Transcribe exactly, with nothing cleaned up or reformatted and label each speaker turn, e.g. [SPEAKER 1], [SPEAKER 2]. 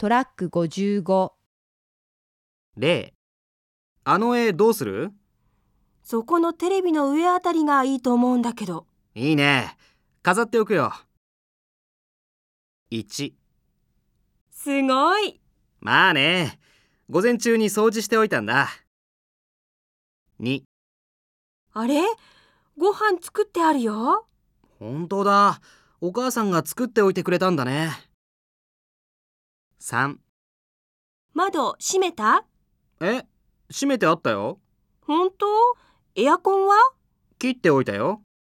[SPEAKER 1] トラックごじゅうご。
[SPEAKER 2] 例、あの絵どうする？
[SPEAKER 3] そこのテレビの上あたりがいいと思うんだけど。
[SPEAKER 2] いいね。飾っておくよ。いち、
[SPEAKER 3] すごい。
[SPEAKER 2] まあね。午前中に掃除しておいたんだ。に、
[SPEAKER 3] あれ？ご飯作ってあるよ。
[SPEAKER 2] 本当だ。お母さんが作っておいてくれたんだね。さん、
[SPEAKER 3] 窓閉めた？
[SPEAKER 2] え、閉めてあったよ。
[SPEAKER 3] 本当？エアコンは？
[SPEAKER 2] 切っておいたよ。